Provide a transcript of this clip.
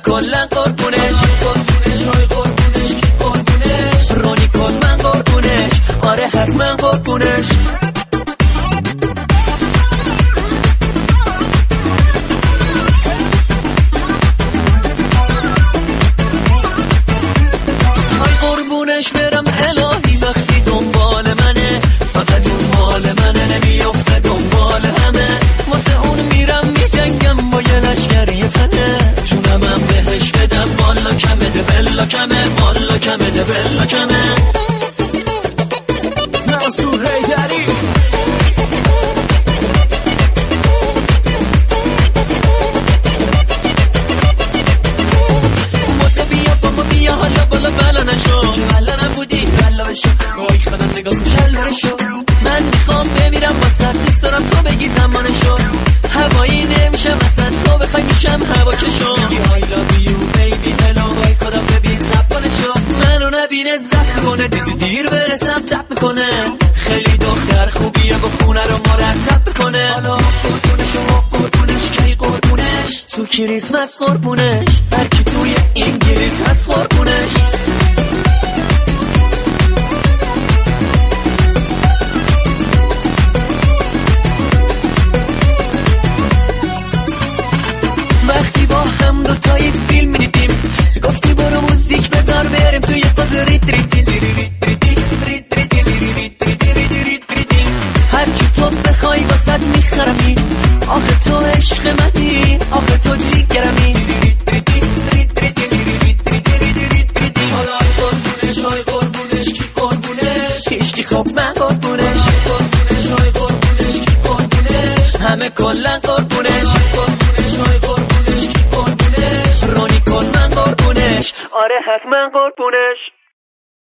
کلن قربونش های قربونش کی قربونش رونی کن من قربونش آره حتما قربونش برم الهی وقتی دنبال منه فقط اون مال منه نمیافته دنبال همه واسه اون میرم میجنگم با یه لشگر یه تنه جونمم بهش بدم والا کمه ده بلا کمه والا کمه ده بلا کمه منصور حیدری بیا حالا بالا بلا نشو حالا نبودی بلا بشو وای خدا نگاه کن شو من میخوام بمیرم واسه دوست دارم تو بگی زمانشو هوایی نمیشه مثلا تو بخوای میشم هوا کشو I love you baby hello وای خدا ببین زبانشو منو نبینه زخم کنه دیر برسم تپ میکنه خیلی دختر خوبیه با خونه رو مرتب میکنه حالا قربونش کی قربونش تو کریسمس قربونش هرکی توی انگلیس هست قربونش وقتی با هم دوتایی فیلم میدیدیم گفتی برو موزیک بذار بریم توی فاز ریت هرکی تو بخوای واسد میخرمی آخه تو عشق منی آخه تو جیگرمی های قربونش کی قربونش هیچکی خوب من قربونش های قربونش کی قربونش همه کلن قربونش های قربونش کی قربونش رونی کن من قربونش آره حتما قربونش